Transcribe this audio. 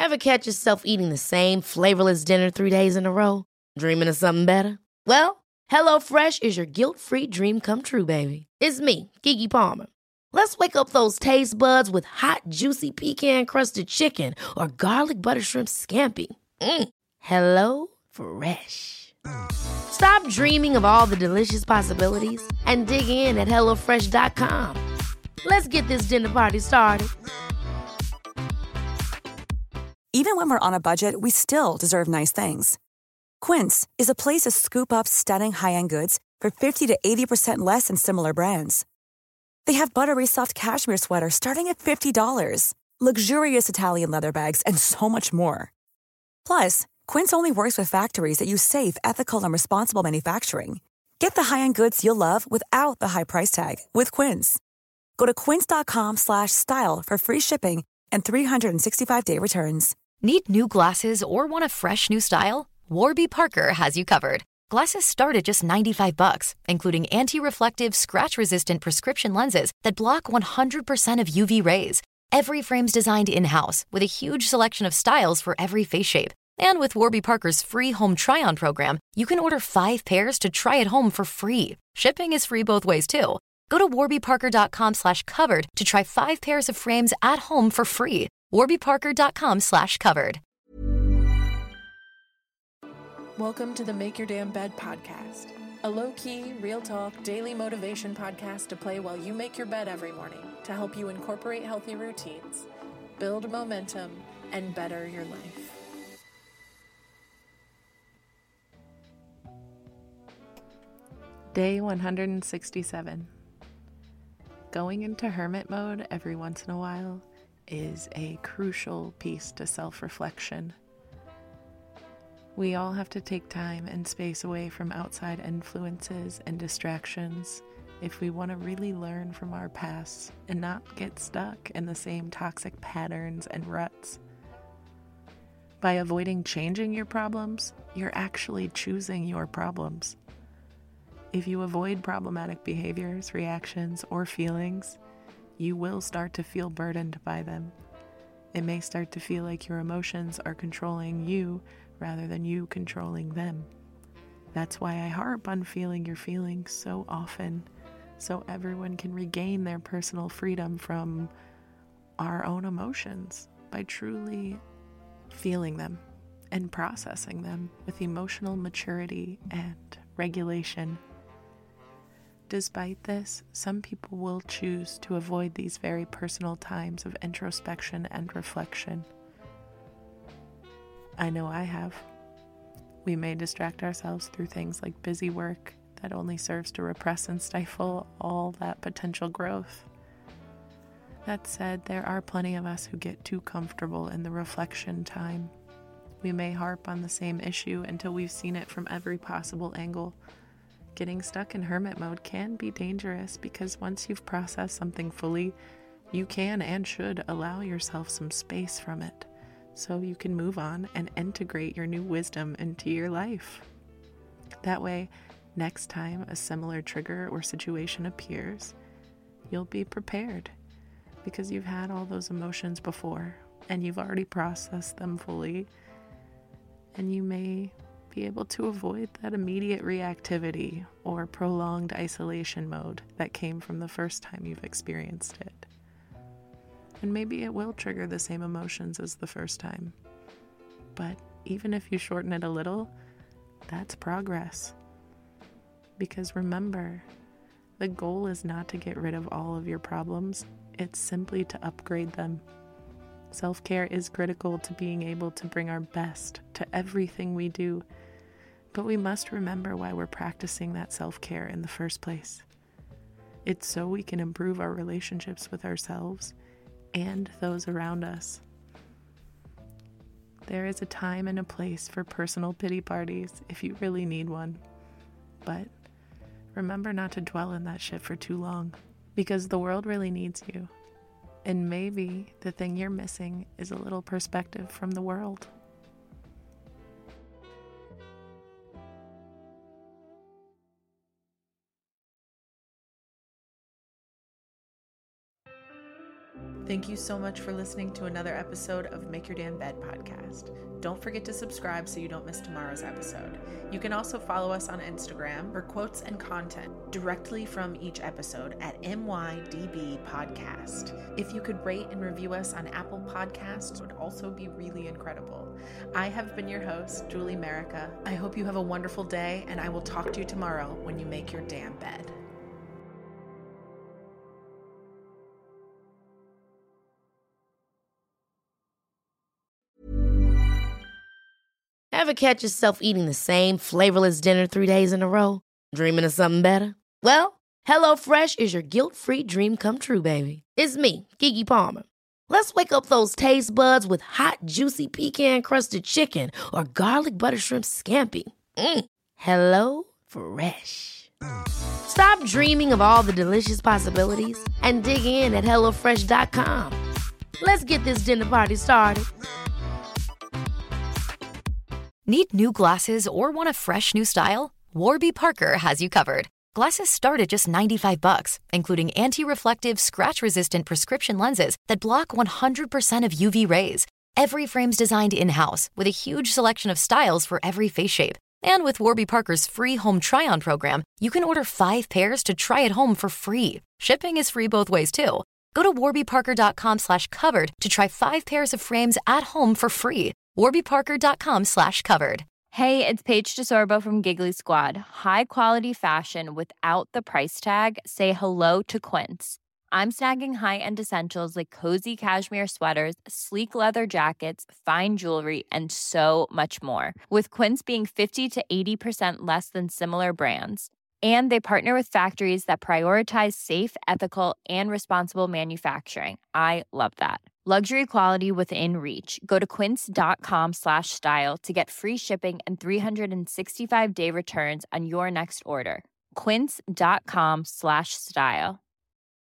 Ever catch yourself eating the same flavorless dinner 3 days in a row? Dreaming of something better? Well, HelloFresh is your guilt-free dream come true, baby. It's me, Keke Palmer. Let's wake up those taste buds with hot, juicy pecan-crusted chicken or garlic butter shrimp scampi. Hello Fresh. Stop dreaming of all the delicious possibilities and dig in at HelloFresh.com. Let's get this dinner party started. Even when we're on a budget, we still deserve nice things. Quince is a place to scoop up stunning high-end goods for 50 to 80% less than similar brands. They have buttery soft cashmere sweaters starting at $50, luxurious Italian leather bags, and so much more. Plus, Quince only works with factories that use safe, ethical, and responsible manufacturing. Get the high-end goods you'll love without the high price tag with Quince. Go to quince.com/style for free shipping and 365-day returns. Need new glasses or want a fresh new style? Warby Parker has you covered. Glasses start at just $95, including anti-reflective, scratch-resistant prescription lenses that block 100% of UV rays. Every frame's designed in-house with a huge selection of styles for every face shape. And with Warby Parker's free home try-on program, you can order 5 pairs to try at home for free. Shipping is free both ways, too. Go to warbyparker.com/covered to try 5 pairs of frames at home for free. warbyparker.com/covered. Welcome to the Make Your Damn Bed podcast, a low-key, real-talk, daily motivation podcast to play while you make your bed every morning to help you incorporate healthy routines, build momentum, and better your life. Day 167. Going into hermit mode every once in a while is a crucial piece to self-reflection. We all have to take time and space away from outside influences and distractions if we want to really learn from our past and not get stuck in the same toxic patterns and ruts. By avoiding changing your problems, you're actually choosing your problems. If you avoid problematic behaviors, reactions, or feelings, you will start to feel burdened by them. It may start to feel like your emotions are controlling you rather than you controlling them. That's why I harp on feeling your feelings so often, so everyone can regain their personal freedom from our own emotions by truly feeling them and processing them with emotional maturity and regulation. Despite this, some people will choose to avoid these very personal times of introspection and reflection. I know I have. We may distract ourselves through things like busy work that only serves to repress and stifle all that potential growth. That said, there are plenty of us who get too comfortable in the reflection time. We may harp on the same issue until we've seen it from every possible angle. Getting stuck in hermit mode can be dangerous because once you've processed something fully, you can and should allow yourself some space from it so you can move on and integrate your new wisdom into your life. That way, next time a similar trigger or situation appears, you'll be prepared because you've had all those emotions before and you've already processed them fully, and you may be able to avoid that immediate reactivity or prolonged isolation mode that came from the first time you've experienced it. And maybe it will trigger the same emotions as the first time. But even if you shorten it a little, that's progress. Because remember, the goal is not to get rid of all of your problems, it's simply to upgrade them. Self-care is critical to being able to bring our best to everything we do, but we must remember why we're practicing that self-care in the first place. It's so we can improve our relationships with ourselves and those around us. There is a time and a place for personal pity parties if you really need one, but remember not to dwell in that shit for too long, because the world really needs you. And maybe the thing you're missing is a little perspective from the world. Thank you so much for listening to another episode of Make Your Damn Bed podcast. Don't forget to subscribe so you don't miss tomorrow's episode. You can also follow us on Instagram for quotes and content directly from each episode at MYDB Podcast. If you could rate and review us on Apple Podcasts, it would also be really incredible. I have been your host, Julie Merica. I hope you have a wonderful day, and I will talk to you tomorrow when you make your damn bed. Ever catch yourself eating the same flavorless dinner 3 days in a row? Dreaming of something better? Well, HelloFresh is your guilt-free dream come true, baby. It's me, Keke Palmer. Let's wake up those taste buds with hot, juicy pecan-crusted chicken or garlic butter shrimp scampi. Hello Fresh. Stop dreaming of all the delicious possibilities and dig in at HelloFresh.com. Let's get this dinner party started. Need new glasses or want a fresh new style? Warby Parker has you covered. Glasses start at just $95, including anti-reflective, scratch-resistant prescription lenses that block 100% of UV rays. Every frame's designed in-house with a huge selection of styles for every face shape. And with Warby Parker's free home try-on program, you can order 5 pairs to try at home for free. Shipping is free both ways, too. Go to warbyparker.com/covered to try 5 pairs of frames at home for free. warbyparker.com/covered. Hey, it's Paige DeSorbo from Giggly Squad. High quality fashion without the price tag. Say hello to Quince. I'm snagging high-end essentials like cozy cashmere sweaters, sleek leather jackets, fine jewelry, and so much more. With Quince being 50 to 80% less than similar brands. And they partner with factories that prioritize safe, ethical, and responsible manufacturing. I love that. Luxury quality within reach. Go to quince.com/style to get free shipping and 365-day returns on your next order. Quince.com/style.